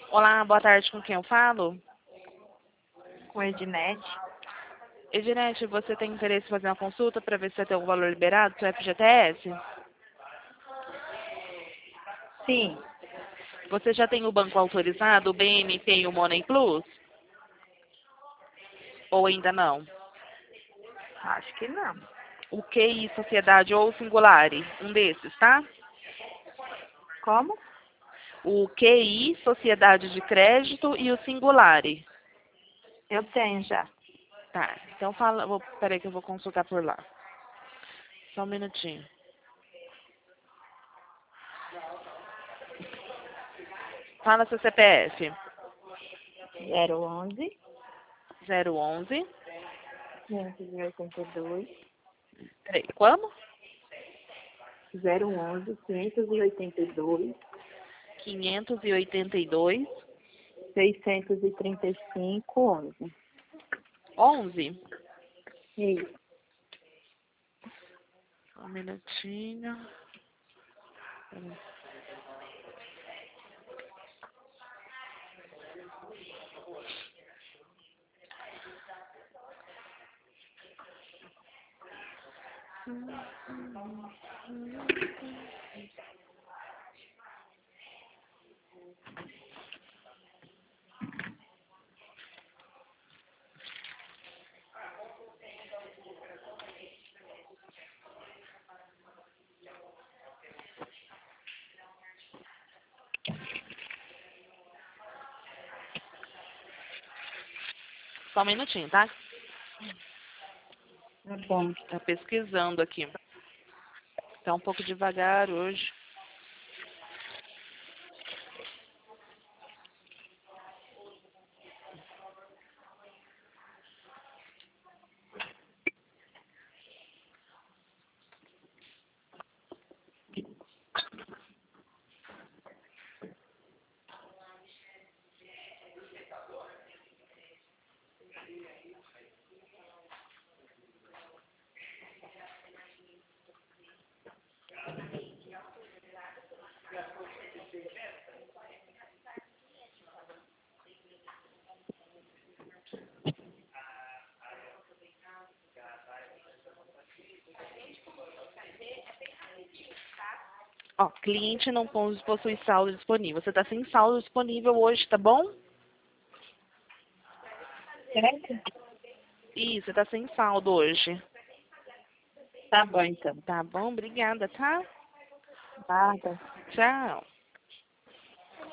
Olá, boa tarde, com quem eu falo? Com Ednete. Edinete, você tem interesse em fazer uma consulta para ver se você tem algum valor liberado do seu FGTS? Sim, Você já tem o banco autorizado, o BNP e o Money Plus? Ou ainda não? acho que não. O QI Sociedade ou Singulare? Um desses, tá? Como? O QI Sociedade de Crédito e o Singulare. Eu tenho já. Tá, então fala. Peraí que eu vou consultar por lá. Só um minutinho. Fala seu CPF. 011 011. 582 Peraí, como? 011 582 582. 635 11. 11. Isso. Só um minutinho. Peraí. Só um minutinho, tá? Tá bom. Tá pesquisando aqui. Tá um pouco devagar hoje. Ó, cliente não possui saldo disponível. Você tá sem saldo disponível hoje, tá bom? Certo? Ih, você tá sem saldo hoje. Tá bom, então. Tá bom? Obrigada, tá? Nada. Tchau.